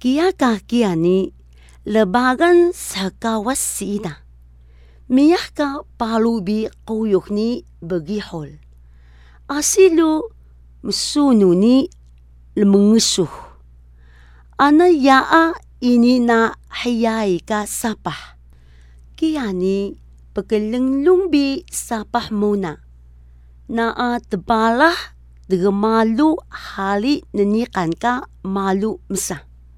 Kia ka kia ni lebagan sa kawas siida. Miyah ka palubi kuyok ni bagihol. Asilo musuno ni lemengusuh. Ana yaa ini na hayay ka sapah. Kia ni pagkalenglungbi sapah muna. Na tebalah malu hali nanikan ka malu mesa.